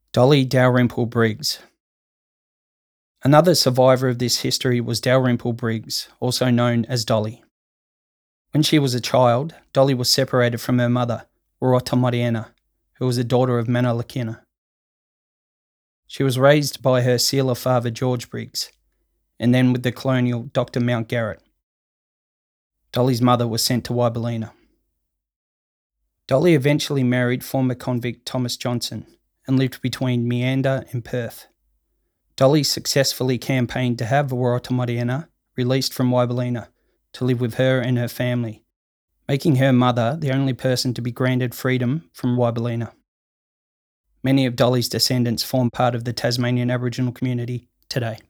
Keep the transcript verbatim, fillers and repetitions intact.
Dolly Dalrymple Briggs. Another survivor of this history was Dalrymple Briggs, also known as Dolly. When she was a child, Dolly was separated from her mother, Warotamariena, who was the daughter of Manalakina. She was raised by her Sealer father George Briggs, and then with the colonial Doctor Mountgarrett. Dolly's mother was sent to Wiballina. Dolly eventually married former convict Thomas Johnson and lived between Meander and Perth. Dolly successfully campaigned to have Warotamariena released from Wiballina to live with her and her family, making her mother the only person to be granted freedom from Wiballina. Many of Dolly's descendants form part of the Tasmanian Aboriginal community today.